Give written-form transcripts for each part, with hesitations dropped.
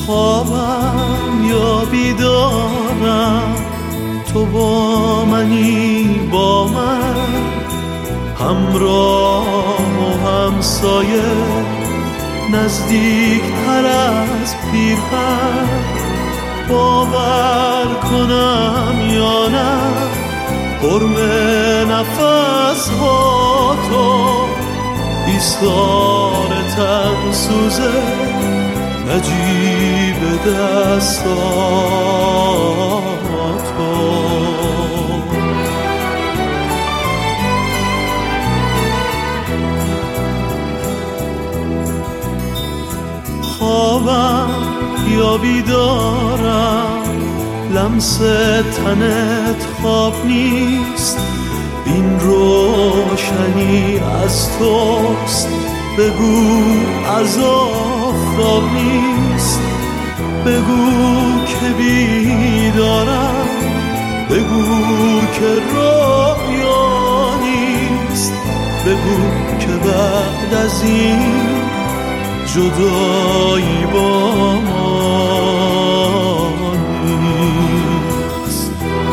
خوابم یا بیدارم، تو با منی با من، همراه و همسایه، نزدیک تر از پیرهن. باور کنم یا نه، قرم نفس ها تو، ایثار تن سوزه، نجیب دستات تو. خوابم یا بیدارم، لمس تنت خواب نیست، این روشنی از توست، بگو از آفتاب نیست، بگو که بیدارم، بگو که رویا نیست، بگو که بعد از این جدایی با ما نیست.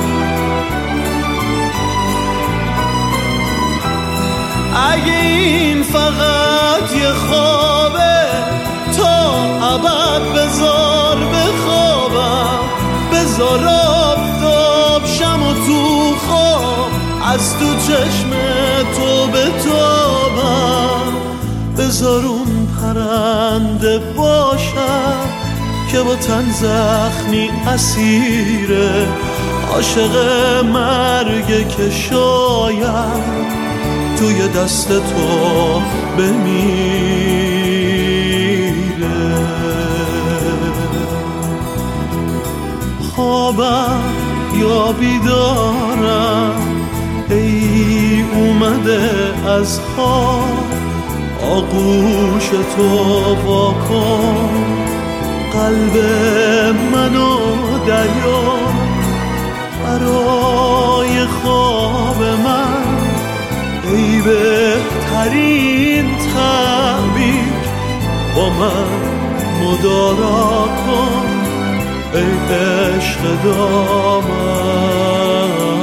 اگه این فقط یه خوابه، تا ابد بذار بخوابم، بذار آفتاب شم و تو خواب از تو چشم تو بتابم، بذار اون پرنده باشم که با تن زخمی اسیره، عاشق مرگ که شاید توی دست تو بمیره. خوابم یا بیدارم، ای اومده از خواب، آغوش تو واکن، قلب منو دریا، برای خواب من ای بهترین تعبیر، با من مدارا کن ای عشق دامنگیر.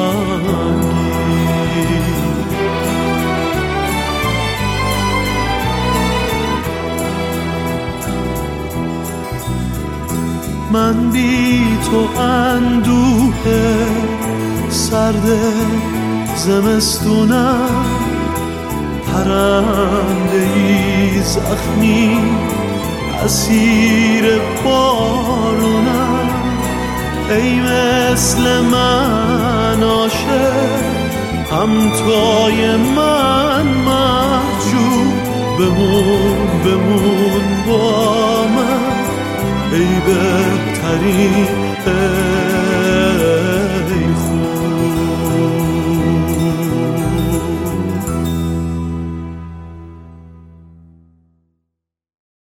من بی تو اندوه سرد زمستونم، پرنده‌ای زخمی اسیر بارونم، ای مثل من عاشق همتای من محجوب، بمون با من ای بهترین